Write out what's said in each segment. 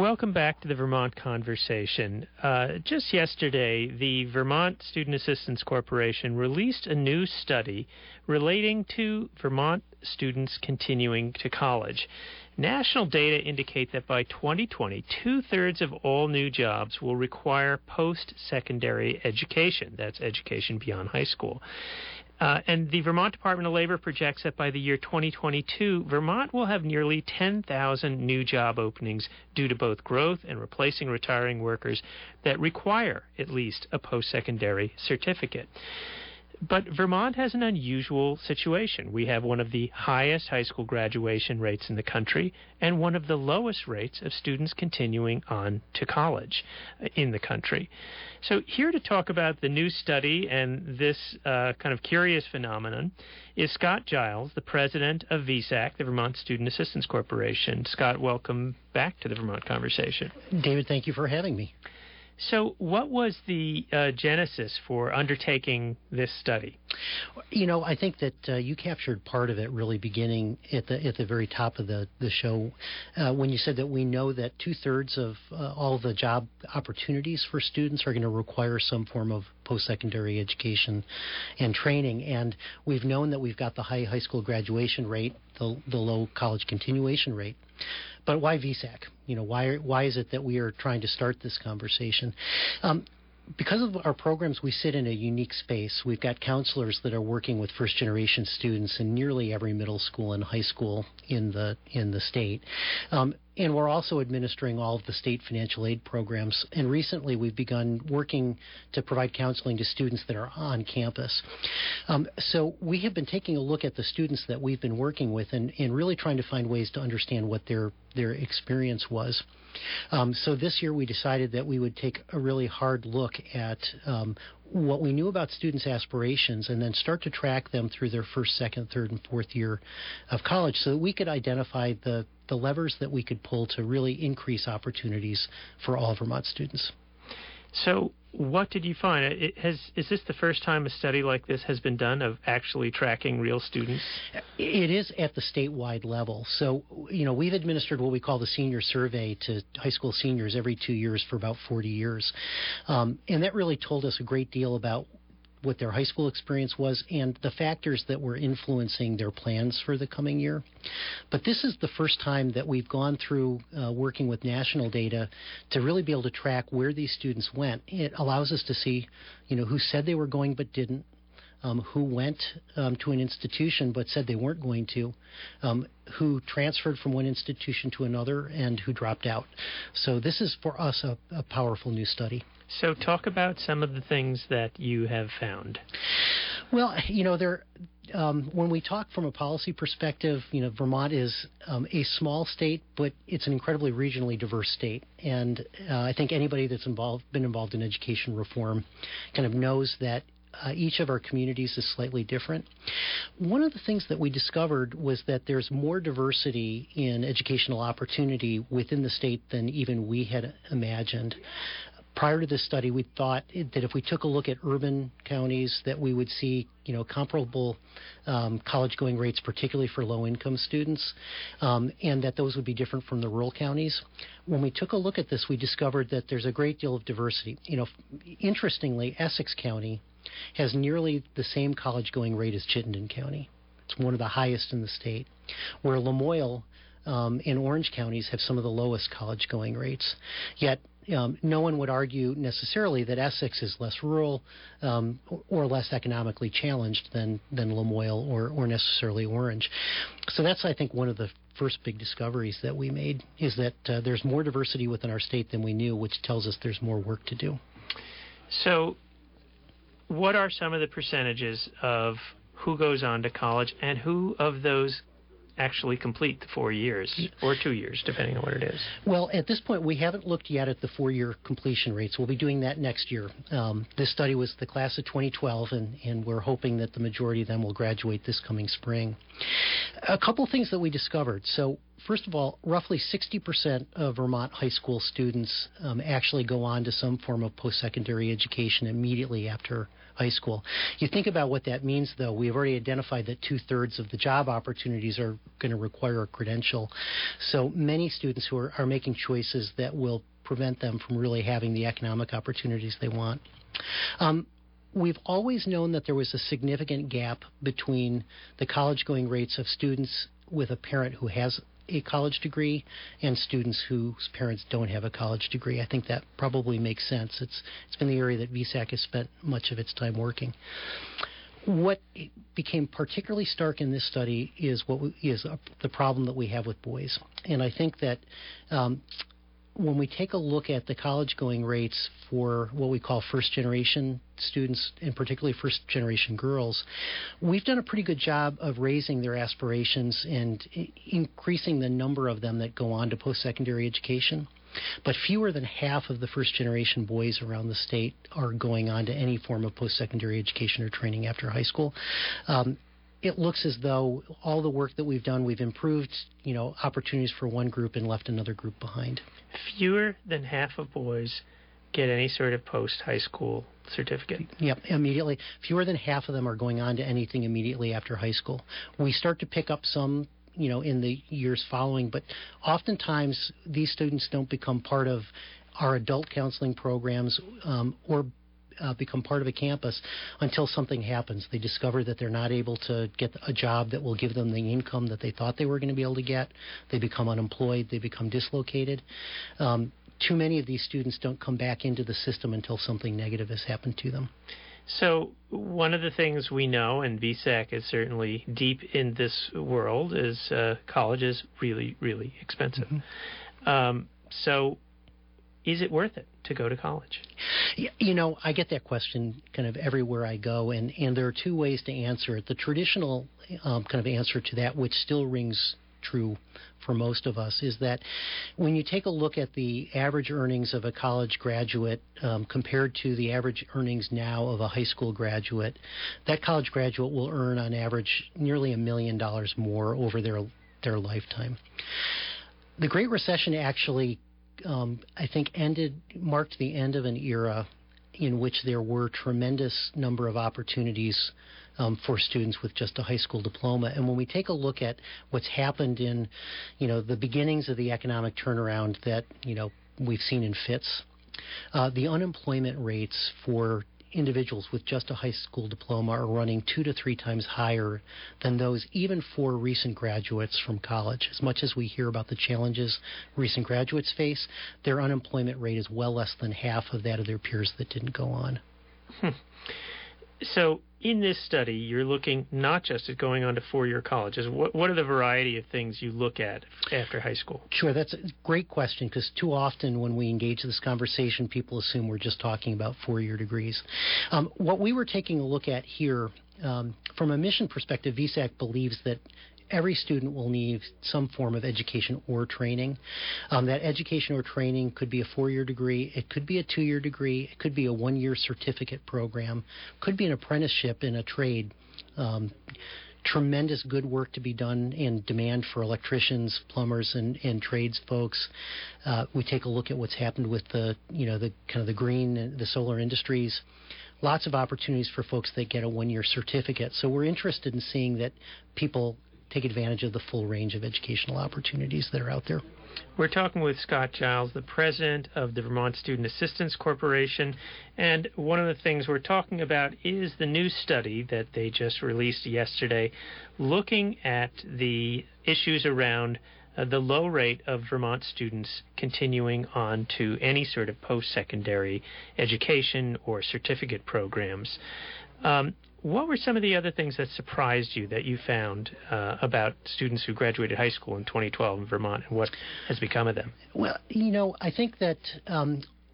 Welcome back to the Vermont Conversation. Just yesterday, the Vermont Student Assistance Corporation released a new study relating to Vermont students continuing to college. National data indicate that by 2020, two-thirds of all new jobs will require post-secondary education. That's education beyond high school. And the Vermont Department of Labor projects that by the year 2022, Vermont will have nearly 10,000 new job openings due to both growth and replacing retiring workers that require at least a post-secondary certificate. But Vermont has an unusual situation. We have one of the highest high school graduation rates in the country and one of the lowest rates of students continuing on to college in the country. So here to talk about the new study and this kind of curious phenomenon is Scott Giles, the president of VSAC, the Vermont Student Assistance Corporation. Scott, welcome back to the Vermont Conversation. David, thank you for having me. So what was the genesis for undertaking this study? You know, I think that you captured part of it really beginning at the very top of the show when you said that we know that two-thirds of all the job opportunities for students are going to require some form of post-secondary education and training. And we've known that we've got the high school graduation rate, the low college continuation rate. But why VSAC? You know, why is it that we are trying to start this conversation? Because of our programs, we sit in a unique space. We've got counselors that are working with first-generation students in nearly every middle school and high school in the state. And we're also administering all of the state financial aid programs. And recently we've begun working to provide counseling to students that are on campus. So we have been taking a look at the students that we've been working with and really trying to find ways to understand what their experience was. So this year we decided that we would take a really hard look at what we knew about students' aspirations and then start to track them through their first, second, third, and fourth year of college so that we could identify the levers that we could pull to really increase opportunities for all Vermont students. So what did you find? Is this the first time a study like this has been done of actually tracking real students? It is at the statewide level. So, you know, we've administered what we call the senior survey to high school seniors every 2 years for about 40 years. And that really told us a great deal about what their high school experience was and the factors that were influencing their plans for the coming year. But this is the first time that we've gone through working with national data to really be able to track where these students went. It allows us to see, you know, who said they were going but didn't, who went to an institution but said they weren't going to, who transferred from one institution to another, and who dropped out. So this is, for us, a powerful new study. So talk about some of the things that you have found. Well, you know, when we talk from a policy perspective, you know, Vermont is a small state, but it's an incredibly regionally diverse state. And I think anybody that's been involved in education reform kind of knows that each of our communities is slightly different. One of the things that we discovered was that there's more diversity in educational opportunity within the state than even we had imagined. Prior to this study, we thought that if we took a look at urban counties, that we would see, you know, comparable college-going rates, particularly for low-income students, and that those would be different from the rural counties. When we took a look at this, we discovered that there's a great deal of diversity. You know, interestingly, Essex County has nearly the same college-going rate as Chittenden County. It's one of the highest in the state, where Lamoille and Orange counties have some of the lowest college-going rates. Yet no one would argue necessarily that Essex is less rural or less economically challenged than Lamoille or necessarily Orange. So that's, I think, one of the first big discoveries that we made, is that there's more diversity within our state than we knew, which tells us there's more work to do. So what are some of the percentages of who goes on to college and who of those actually complete the 4 years or 2 years, depending on what it is? Well, at this point, we haven't looked yet at the 4-year completion rates. We'll be doing that next year. This study was the class of 2012, and we're hoping that the majority of them will graduate this coming spring. A couple things that we discovered. So first of all, roughly 60% of Vermont high school students actually go on to some form of post-secondary education immediately after high school. You think about what that means, though. We've already identified that 2/3 of the job opportunities are going to require a credential. So many students who are making choices that will prevent them from really having the economic opportunities they want. We've always known that there was a significant gap between the college-going rates of students with a parent who has a college degree and students whose parents don't have a college degree. I think that probably makes sense. It's been the area that VSAC has spent much of its time working. What became particularly stark in this study is the problem that we have with boys. And I think that when we take a look at the college-going rates for what we call first-generation students, and particularly first-generation girls, we've done a pretty good job of raising their aspirations and increasing the number of them that go on to post-secondary education. But fewer than half of the first-generation boys around the state are going on to any form of post-secondary education or training after high school. It looks as though all the work that we've done, we've improved, opportunities for one group and left another group behind. Fewer than half of boys get any sort of post-high school certificate. Yep, immediately. Fewer than half of them are going on to anything immediately after high school. We start to pick up some, in the years following, but oftentimes these students don't become part of our adult counseling programs or become part of a campus until something happens. They discover that they're not able to get a job that will give them the income that they thought they were going to be able to get. They become unemployed. They become dislocated. Too many of these students don't come back into the system until something negative has happened to them. So one of the things we know, and VSAC is certainly deep in this world, is college is really, really expensive. Mm-hmm. So is it worth it to go to college? I get that question kind of everywhere I go, and there are two ways to answer it. The traditional kind of answer to that, which still rings true for most of us, is that when you take a look at the average earnings of a college graduate compared to the average earnings now of a high school graduate, that college graduate will earn on average nearly $1 million more over their lifetime. The Great Recession actually I think marked the end of an era in which there were tremendous number of opportunities for students with just a high school diploma. And when we take a look at what's happened in, the beginnings of the economic turnaround that, we've seen in fits, the unemployment rates for individuals with just a high school diploma are running 2 to 3 times higher than those even for recent graduates from college. As much as we hear about the challenges recent graduates face, their unemployment rate is well less than half of that of their peers that didn't go on. So in this study, you're looking not just at going on to 4-year colleges. What are the variety of things you look at after high school? Sure, that's a great question, because too often when we engage this conversation, people assume we're just talking about 4-year degrees. What we were taking a look at here, from a mission perspective, VSAC believes that every student will need some form of education or training. That education or training could be a 4-year degree, it could be a 2-year degree, it could be a 1-year certificate program, could be an apprenticeship in a trade. Tremendous good work to be done in demand for electricians, plumbers, and trades folks. We take a look at what's happened with the kind of the green and the solar industries. Lots of opportunities for folks that get a 1-year certificate. So we're interested in seeing that people take advantage of the full range of educational opportunities that are out there. We're talking with Scott Giles, the president of the Vermont Student Assistance Corporation, and one of the things we're talking about is the new study that they just released yesterday, looking at the issues around the low rate of Vermont students continuing on to any sort of post-secondary education or certificate programs. What were some of the other things that surprised you that you found about students who graduated high school in 2012 in Vermont, and what has become of them? Well, I think that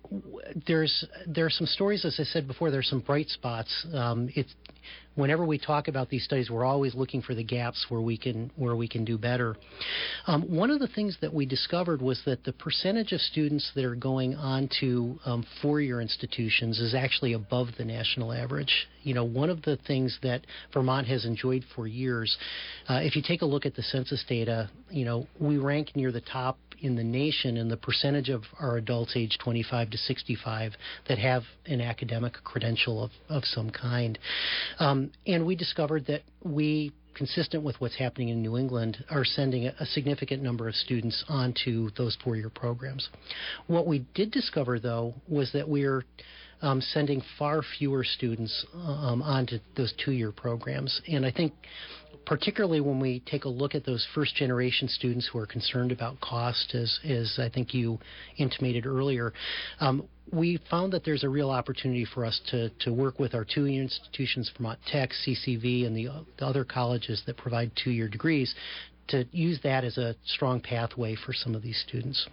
There's some stories, as I said before. There's some bright spots. Whenever we talk about these studies, we're always looking for the gaps where we can do better. One of the things that we discovered was that the percentage of students that are going on to four-year institutions is actually above the national average. One of the things that Vermont has enjoyed for years, if you take a look at the census data, we rank near the top in the nation in the percentage of our adults aged 25 to 65 that have an academic credential of some kind. And we discovered that we, consistent with what's happening in New England, are sending a significant number of students onto those four-year programs. What we did discover, though, was that we're sending far fewer students onto those two-year programs. And I think particularly when we take a look at those first-generation students who are concerned about cost, as I think you intimated earlier, we found that there's a real opportunity for us to work with our two-year institutions, Vermont Tech, CCV, and the other colleges that provide two-year degrees, to use that as a strong pathway for some of these students.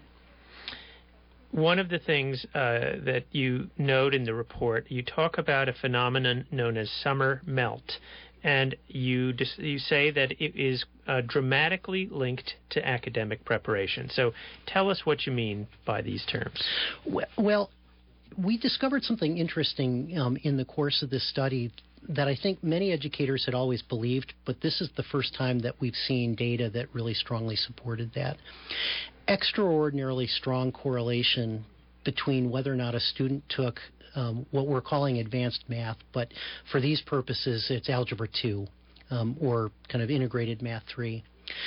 One of the things that you note in the report, you talk about a phenomenon known as summer melt, and you say that it is dramatically linked to academic preparation. So tell us what you mean by these terms. Well, we discovered something interesting in the course of this study that I think many educators had always believed, but this is the first time that we've seen data that really strongly supported that. Extraordinarily strong correlation between whether or not a student took what we're calling advanced math, but for these purposes it's Algebra 2 or kind of integrated Math 3.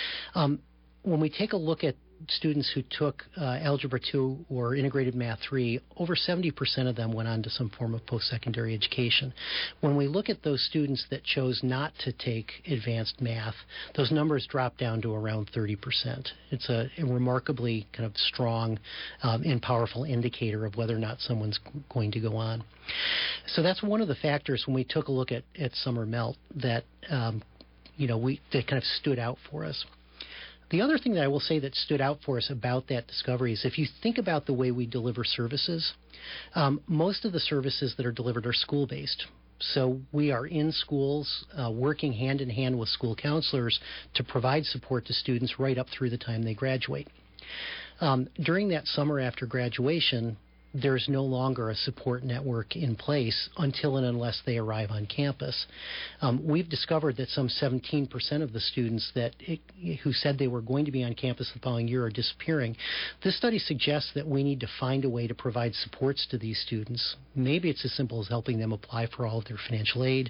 When we take a look at students who took Algebra 2 or integrated Math 3, over 70% of them went on to some form of post-secondary education. When we look at those students that chose not to take advanced math, those numbers drop down to around 30%. It's a remarkably kind of strong and powerful indicator of whether or not someone's going to go on. So that's one of the factors when we took a look at summer melt that that kind of stood out for us. The other thing that I will say that stood out for us about that discovery is if you think about the way we deliver services, most of the services that are delivered are school-based. So we are in schools working hand-in-hand with school counselors to provide support to students right up through the time they graduate. During that summer after graduation, there's no longer a support network in place until and unless they arrive on campus. We've discovered that some 17% of the students who said they were going to be on campus the following year are disappearing. This study suggests that we need to find a way to provide supports to these students. Maybe it's as simple as helping them apply for all of their financial aid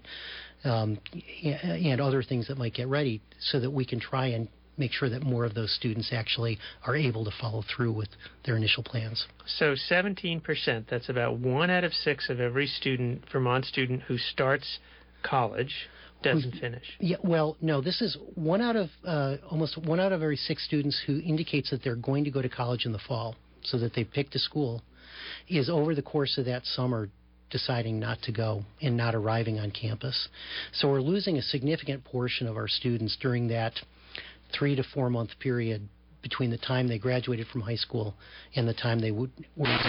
and other things that might get ready so that we can try and make sure that more of those students actually are able to follow through with their initial plans. So 17%, that's about 1 out of 6 of every Vermont student who starts college doesn't finish. Yeah, well, no, this is almost 1 out of every 6 students who indicates that they're going to go to college in the fall, so that they've picked a school, is over the course of that summer deciding not to go and not arriving on campus. So we're losing a significant portion of our students during that 3 to 4 month period between the time they graduated from high school and the time they were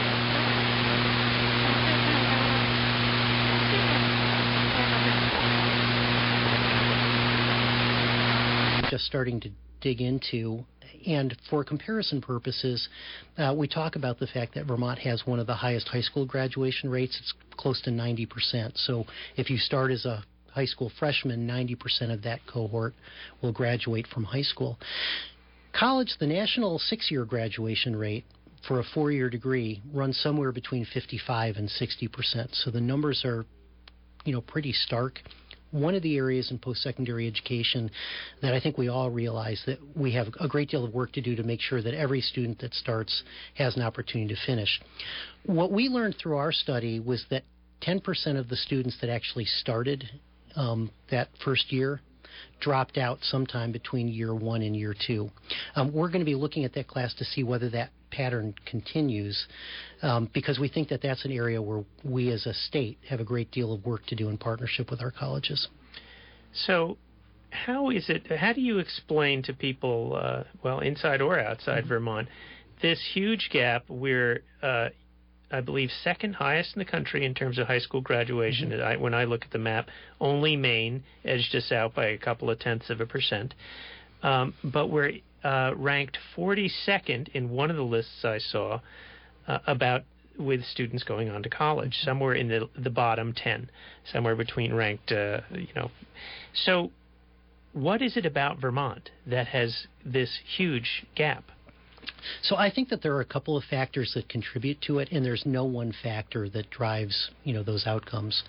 just starting to dig into. And for comparison purposes, we talk about the fact that Vermont has one of the highest high school graduation rates. It's close to 90%. So if you start as a high school freshman, 90% of that cohort will graduate from high school. College, the national 6-year graduation rate for a 4-year degree runs somewhere between 55 and 60%. So the numbers are, pretty stark. One of the areas in post-secondary education that I think we all realize that we have a great deal of work to do to make sure that every student that starts has an opportunity to finish. What we learned through our study was that 10% of the students that actually started that first year dropped out sometime between year 1 and year 2. We're going to be looking at that class to see whether that pattern continues because we think that that's an area where we as a state have a great deal of work to do in partnership with our colleges. So how do you explain to people, inside or outside Vermont, this huge gap where I believe, second highest in the country in terms of high school graduation. When I look at the map, only Maine edged us out by a couple of tenths of a percent. But we're ranked 42nd in one of the lists I saw with students going on to college, somewhere in the bottom 10, somewhere between ranked, So what is it about Vermont that has this huge gap? So I think that there are a couple of factors that contribute to it, and there's no one factor that drives, those outcomes.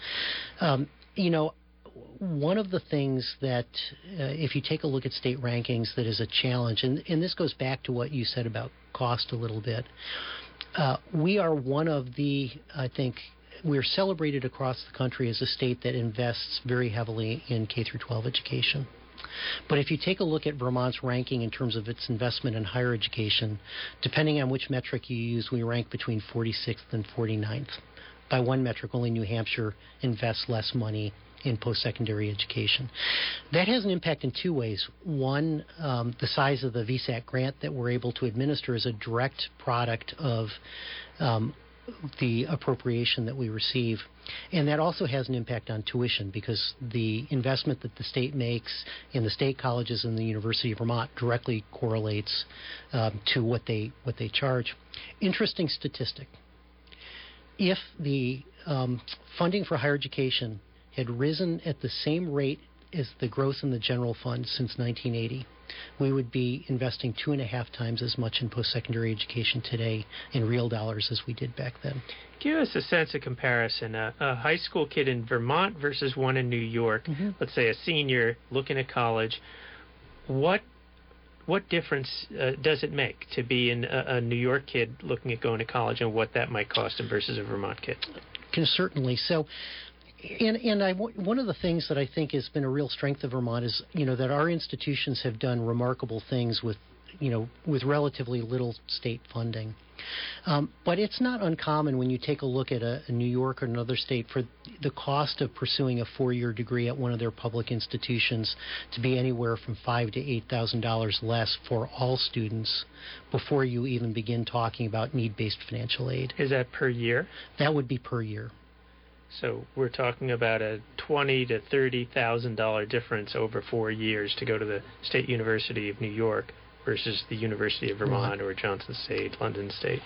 One of the things that, if you take a look at state rankings, that is a challenge, and this goes back to what you said about cost a little bit. We are one of we're celebrated across the country as a state that invests very heavily in K through 12 education. But if you take a look at Vermont's ranking in terms of its investment in higher education, depending on which metric you use, we rank between 46th and 49th. By one metric, only New Hampshire invests less money in post-secondary education. That has an impact in two ways. One, the size of the VSAC grant that we're able to administer is a direct product of the appropriation that we receive. And that also has an impact on tuition, because the investment that the state makes in the state colleges and the University of Vermont directly correlates to what they charge. Interesting statistic. If the funding for higher education had risen at the same rate as the growth in the general fund since 1980, we would be investing 2.5 times as much in post-secondary education today in real dollars as we did back then. Give us a sense of comparison. A high school kid in Vermont versus one in New York, let's say a senior looking at college, what difference does it make to be a New York kid looking at going to college, and what that might cost him versus a Vermont kid? Certainly. So, one of the things that I think has been a real strength of Vermont is, that our institutions have done remarkable things with relatively little state funding. But it's not uncommon when you take a look at a New York or another state for the cost of pursuing a 4-year degree at one of their public institutions to be anywhere from $5,000 to $8,000 less for all students before you even begin talking about need-based financial aid. Is that per year? That would be per year. So we're talking about a $20,000 to $30,000 difference over 4 years to go to the State University of New York versus the University of Vermont or Johnson State, London State.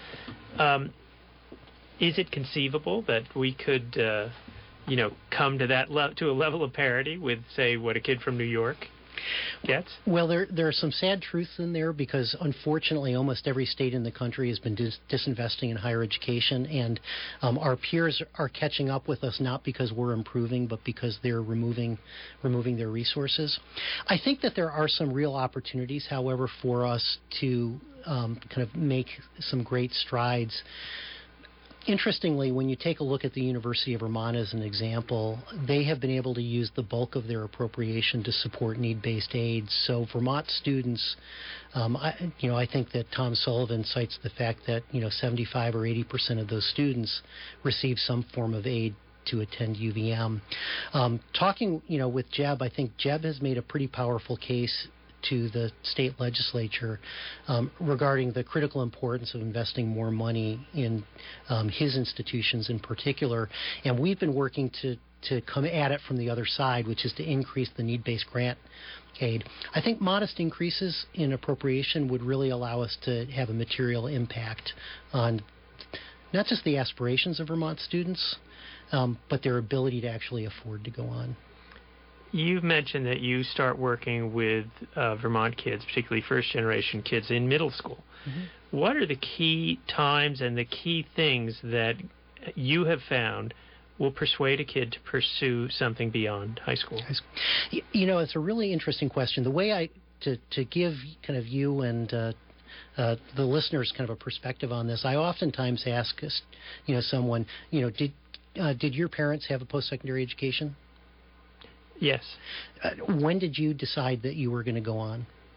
Is it conceivable that we could, come to to a level of parity with, say, what a kid from New York gets? Well, there are some sad truths in there, because unfortunately almost every state in the country has been disinvesting in higher education, and our peers are catching up with us, not because we're improving, but because they're removing their resources. I think that there are some real opportunities, however, for us to kind of make some great strides. Interestingly, when you take a look at the University of Vermont as an example, they have been able to use the bulk of their appropriation to support need-based aid. So Vermont students, I think that Tom Sullivan cites the fact that 75 or 80% of those students receive some form of aid to attend UVM. Talking with Jeb, I think Jeb has made a pretty powerful case to the state legislature regarding the critical importance of investing more money in his institutions in particular. And we've been working to come at it from the other side, which is to increase the need-based grant aid. I think modest increases in appropriation would really allow us to have a material impact on not just the aspirations of Vermont students, but their ability to actually afford to go on. You've mentioned that you start working with Vermont kids, particularly first-generation kids, in middle school. What are the key times and the key things that you have found will persuade a kid to pursue something beyond high school? It's a really interesting question. The way to give kind of you and the listeners kind of a perspective on this, I oftentimes ask someone, did your parents have a post-secondary education? Yes. When did you decide that you were going to go on?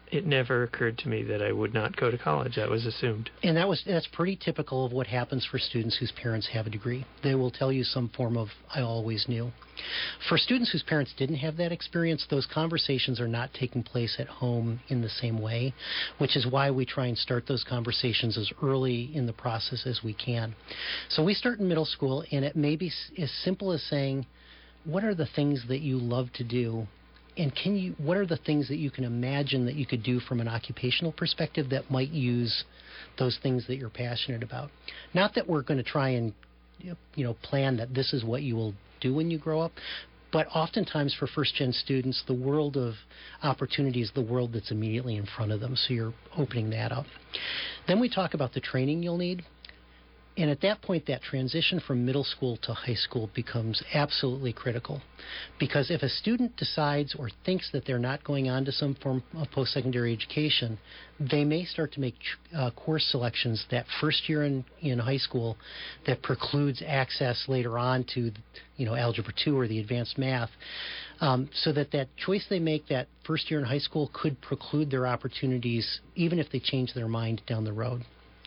It never occurred to me that I would not go to college. That was assumed. And that's pretty typical of what happens for students whose parents have a degree. They will tell you some form of "I always knew." For students whose parents didn't have that experience, those conversations are not taking place at home in the same way, which is why we try and start those conversations as early in the process as we can. So we start in middle school, and it may be as simple as saying, what are the things that you love to do? And what are the things that you can imagine that you could do from an occupational perspective that might use those things that you're passionate about? Not that we're going to try and plan that this is what you will do when you grow up, but oftentimes for first-gen students, the world of opportunity is the world that's immediately in front of them, so you're opening that up. Then we talk about the training you'll need. And at that point, that transition from middle school to high school becomes absolutely critical. Because if a student decides or thinks that they're not going on to some form of post-secondary education, they may start to make course selections that first year in high school that precludes access later on to Algebra 2 or the advanced math. So that choice they make that first year in high school could preclude their opportunities even if they change their mind down the road.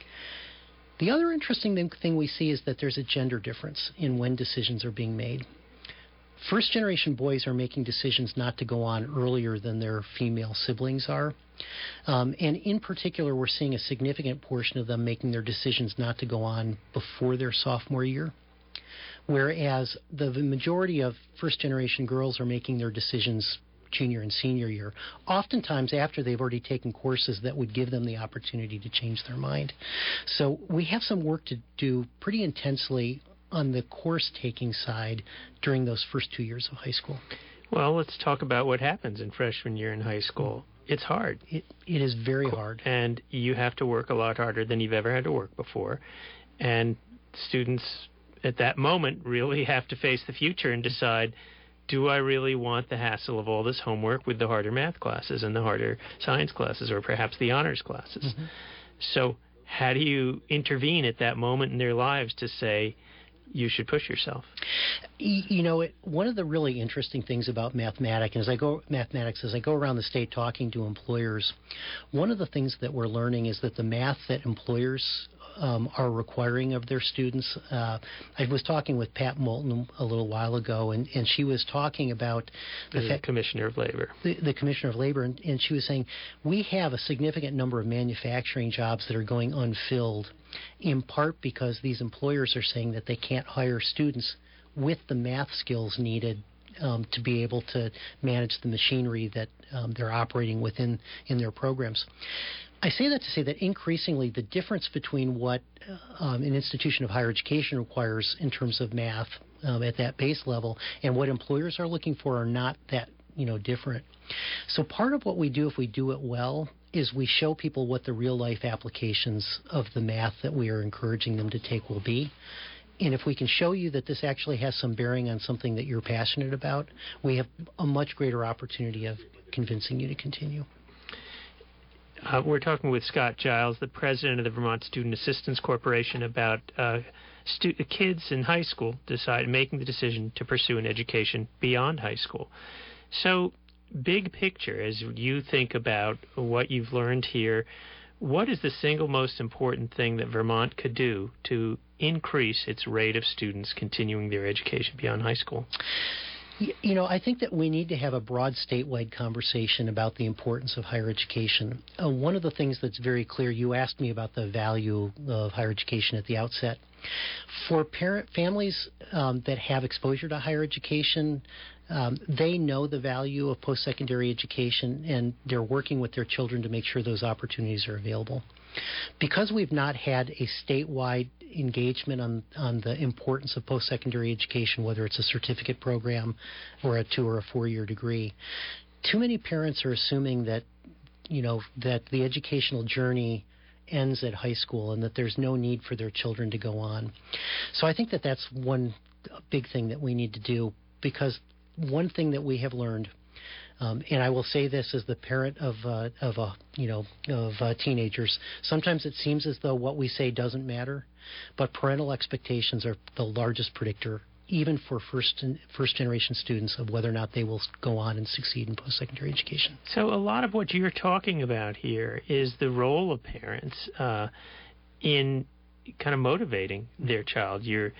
The other interesting thing we see is that there's a gender difference in when decisions are being made. First-generation boys are making decisions not to go on earlier than their female siblings are. And in particular, we're seeing a significant portion of them making their decisions not to go on before their sophomore year, whereas the majority of first-generation girls are making their decisions junior and senior year, oftentimes after they've already taken courses that would give them the opportunity to change their mind. So we have some work to do pretty intensely on the course-taking side during those first 2 years of high school. Well, let's talk about what happens in freshman year in high school. It's hard. It is very hard. And you have to work a lot harder than you've ever had to work before. And students at that moment really have to face the future and decide, do I really want the hassle of all this homework with the harder math classes and the harder science classes or perhaps the honors classes? Mm-hmm. So how do you intervene at that moment in their lives to say, you should push yourself? One of the really interesting things about mathematics, as I go around the state talking to employers, one of the things that we're learning is that the math that employers are requiring of their students. I was talking with Pat Moulton a little while ago, and she was talking about the Commissioner of Labor. The Commissioner of Labor, and she was saying, we have a significant number of manufacturing jobs that are going unfilled, in part because these employers are saying that they can't hire students with the math skills needed to be able to manage the machinery that they're operating within in their programs. I say that to say that increasingly the difference between what an institution of higher education requires in terms of math at that base level and what employers are looking for are not that different. So part of what we do if we do it well is we show people what the real life applications of the math that we are encouraging them to take will be. And if we can show you that this actually has some bearing on something that you're passionate about, we have a much greater opportunity of convincing you to continue. We're talking with Scott Giles, the president of the Vermont Student Assistance Corporation, about kids in high school making the decision to pursue an education beyond high school. So, big picture, as you think about what you've learned here, what is the single most important thing that Vermont could do to increase its rate of students continuing their education beyond high school? I think that we need to have a broad statewide conversation about the importance of higher education. One of the things that's very clear, you asked me about the value of higher education at the outset. For families that have exposure to higher education, they know the value of post-secondary education, and they're working with their children to make sure those opportunities are available. Because we've not had a statewide engagement on the importance of post-secondary education, whether it's a certificate program or a 2 or a 4-year degree, too many parents are assuming that that the educational journey ends at high school and that there's no need for their children to go on. So I think that that's one big thing that we need to do, because one thing that we have learned, and I will say this as the parent of teenagers, sometimes it seems as though what we say doesn't matter, but parental expectations are the largest predictor even for first-generation students, of whether or not they will go on and succeed in post-secondary education. So a lot of what you're talking about here is the role of parents in kind of motivating their child. You're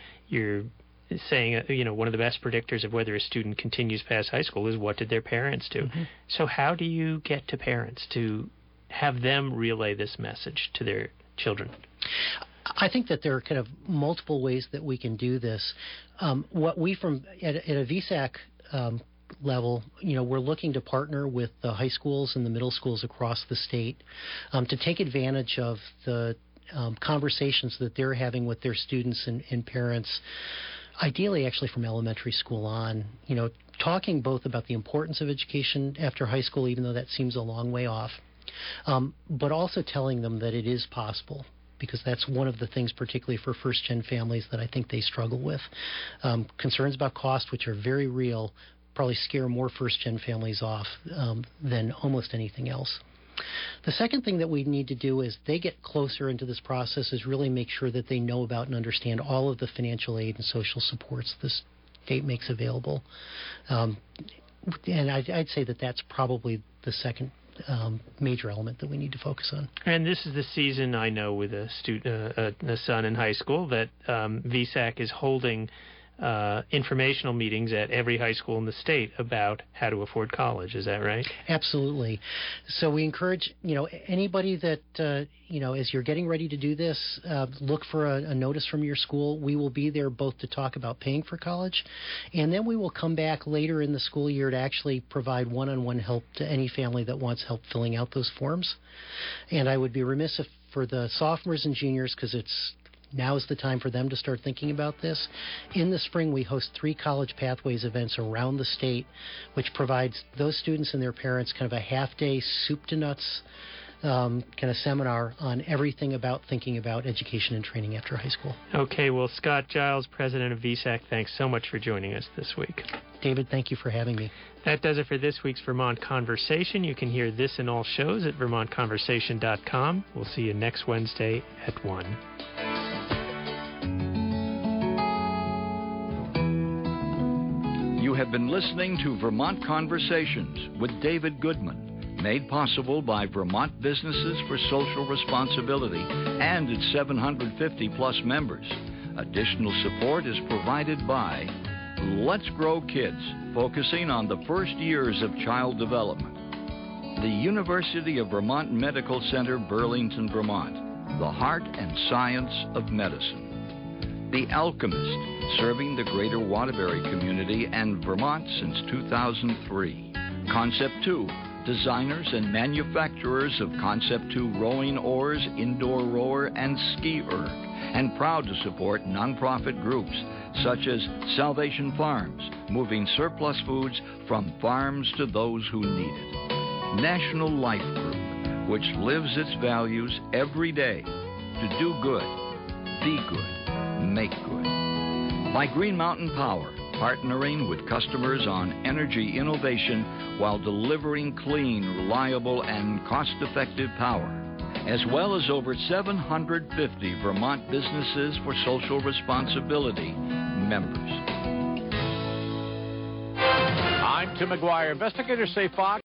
saying, one of the best predictors of whether a student continues past high school is what did their parents do. Mm-hmm. So how do you get to parents to have them relay this message to their children? I think that there are kind of multiple ways that we can do this. What we at a VSAC level, we're looking to partner with the high schools and the middle schools across the state to take advantage of the conversations that they're having with their students and parents, ideally actually from elementary school on, talking both about the importance of education after high school, even though that seems a long way off, but also telling them that it is possible, because that's one of the things, particularly for first-gen families, that I think they struggle with. Concerns about cost, which are very real, probably scare more first-gen families off than almost anything else. The second thing that we need to do as they get closer into this process is really make sure that they know about and understand all of the financial aid and social supports the state makes available. And I'd say that that's probably the second major element that we need to focus on. And this is the season, I know, with a son in high school, that VSAC is holding informational meetings at every high school in the state about how to afford college. Is that right? Absolutely. So we encourage, anybody that, as you're getting ready to do this, look for a notice from your school. We will be there both to talk about paying for college, and then we will come back later in the school year to actually provide one-on-one help to any family that wants help filling out those forms. And I would be remiss if for the sophomores and juniors, because now is the time for them to start thinking about this. In the spring, we host 3 College Pathways events around the state, which provides those students and their parents kind of a half-day soup-to-nuts kind of seminar on everything about thinking about education and training after high school. Okay, well, Scott Giles, president of VSAC, thanks so much for joining us this week. David, thank you for having me. That does it for this week's Vermont Conversation. You can hear this and all shows at vermontconversation.com. We'll see you next Wednesday at 1. You have been listening to Vermont Conversations with David Goodman, made possible by Vermont Businesses for Social Responsibility and its 750-plus members. Additional support is provided by Let's Grow Kids, focusing on the first years of child development. The University of Vermont Medical Center, Burlington, Vermont, the heart and science of medicine. The Alchemist, serving the greater Waterbury community and Vermont since 2003. Concept 2, designers and manufacturers of Concept 2 rowing oars, indoor rower, and ski erg, and proud to support nonprofit groups such as Salvation Farms, moving surplus foods from farms to those who need it. National Life Group, which lives its values every day to do good, be good, make good. By Green Mountain Power, partnering with customers on energy innovation while delivering clean, reliable, and cost-effective power, as well as over 750 Vermont Businesses for Social Responsibility members. I'm Tim McGuire. Investigators say Fox